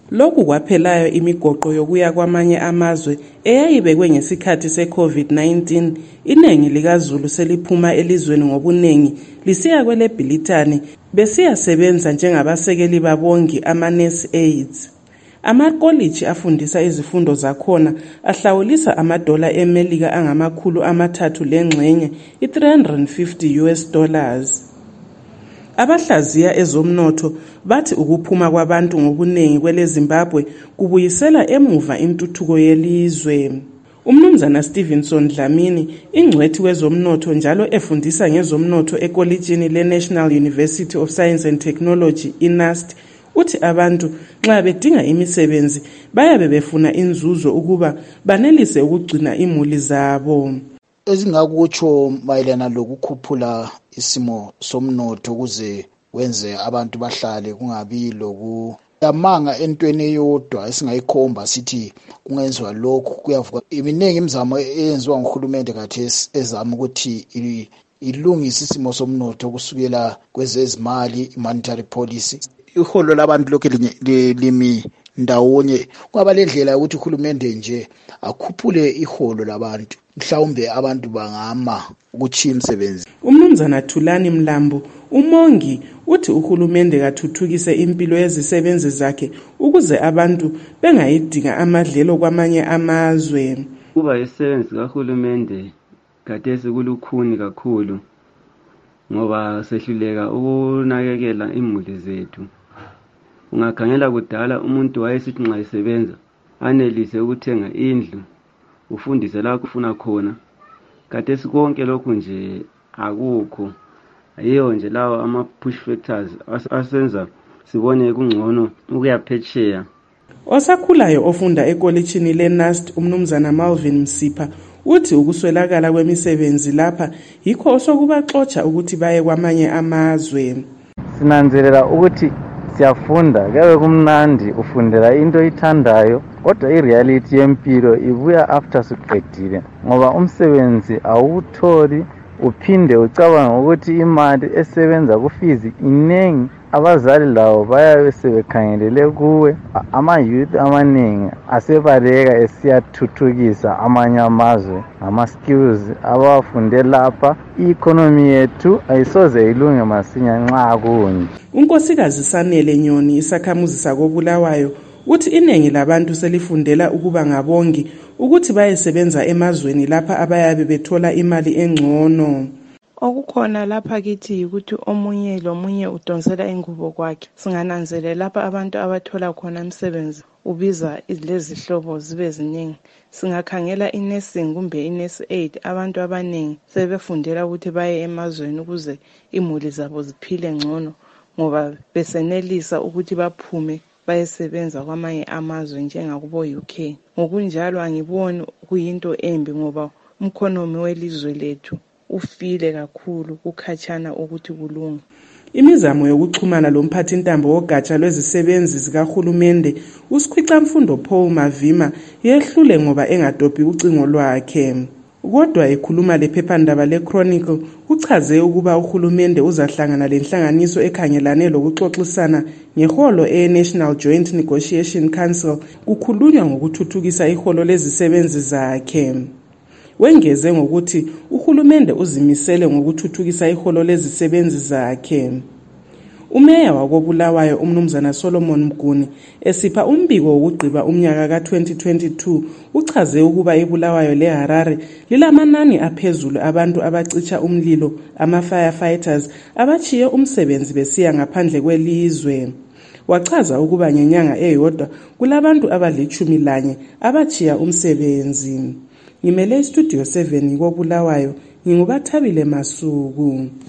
Lokhu kwaphelayo imigoqo yokuya kwamanye amazwe eyayibekwe ngesikhathi se-COVID-19, iningi likaZulu seliphuma elizweni ngobuningi lisiya kwele Bhilitane besiyasebenza njengabasekeli babongi ama-nurse aides. Amakoliji afundisa izifundo zakhona ahlawulisa amadola eMelika angama-300 $350 US. Abahlaziya ezomnotho bathi ukuphuma kwabantu ngobuningi kwele Zimbabwe kubuyisela emuva intuthuko yelizwe. Umnumzana Stevenson Dlamini, ingcwethi wezomnotho njalo efundisa ngezomnotho ekolijini le-National University of Science and Technology, i-NUST, uthi abantu nxa bedinga imisebenzi bayabe befuna inzuzo ukuba banelise ukugcina imuli zabo. Ezingakutsho mayelana lokukhuphula isimo somnotho ukuze wenze abantu bahlale kungabi yamanga entweni eyodwa esingayikhomba sithi kungenziwa lokhu kuyavuka. Iminingi imizamo eyenziwa nguhulumende khathesi ezama ukuthi ilungise isimo somnotho kusukela kwezezimali, monetary policy. Iholo labantu lokho limi ndawonye. Kwaba lendlela ukuthi uhulumende nje akhuphule iholo labantu. Mhlawumbe abantu bangama ukuthi imisebenzi. Umnumzana Thulani Mlambo, umongi, uthi uhulumende kathuthukise impilo yezisebenzi zakhe ukuze abantu bengayidinga amadlelo kwamanye amazwe. Kuba isebenzi kahulumende khathesi kulukhuni kakhulu ngoba sehluleka ukunakekela imuli zethu. Ungakhangela kudala umuntu wayesithi nxa esebenza anelise ukuthenga indlu, ufundise la kufuna khona. Khathesi konke lokhu nje akukho. Ayiyo nje lawo ama-push factors asenza sibone kungcono ukuyaphetsheya. Osakhulayo ofunda ekolijini le-NUST, umnumzana Malvin Msipha, uthi ukuswelakala kwemisebenzi lapha yikho osokubaxotsha ukuthi baye kwamanye amazwe. Sinanzelela ukuthi siyafunda, kuyabe kumnandi ufundela into oyithandayo, kodwa i-reality yempilo ibuya after siqedile ngoba umsebenzi awutholi uphinde ucabanga ukuthi imali esebenza kufizi inengi. Abazali lawo bayabe sebekhangelele kuwe. Ama-youth amaningi asebaleka esiyathuthukisa amanye amazwe ngama-skills abawafunde lapha. I-economy yethu ayisoze ilunge masinya nxa kunje. Unkosikazi Sanele Nyoni, isakhamuzi sakoBulawayo, uthi iningi labantu selifundela ukuba ngabongi ukuthi bayesebenza emazweni lapha abayabe bethola imali engcono. Okukhona lapha kithi ukuthi omunye lomunye udonsela ingubo kwakhe. Singananzelela lapha abantu abathola khona umsebenzi ubiza lezi hlobo zibe ziningi. Singakhangela i-nursing kumbe i-nurse aid, abantu abaningi sebefundela ukuthi baye emazweni ukuze imuli zabo ziphile ngcono ngoba besenelisa ukuthi baphume bayesebenza kwamanye amazwe njengakubo UK. Ngokunjalo angiboni kuyinto embi ngoba umkhonomi welizwe lethu ufile kakhulu kukhatshana ukuthi kulunge. Imizamo yokuxhumana lomphathintambo wogatsha lwezisebenzi zikahulumende uSikhwicamfundo Paul Mavima yehlule ngoba engadobhi ucingo lwakhe. Kodwa ekhuluma lephephandaba le-Chronicle uchaze ukuba uhulumende uzahlangana lenhlanganiso ekhangelane lokuxoxisana ngeholo e-National Joint Negotiation Council kukhulunywa ngokuthuthukisa iholo lezisebenzi zakhe. Wengeze ngokuthi uhulumende uzimisele ngokuthuthukisa iholo lezisebenzi zakhe. Umeya wakoBulawayo umnumzana Solomon Mguni esipha umbiko wokugqiba umnyaka ka-2022 uchaze ukuba iBulawayo leHarare lilamanani aphezulu abantu abacitsha umlilo, ama-firefighters, abachiye umsebenzi besiya ngaphandle kwelizwe. Wachaza ukuba ngenyanga eyodwa kulabantu abali-11 abachiya umsebenzi. Ngimele iStudio 7 koBulawayo, nginguBathabile Masuku.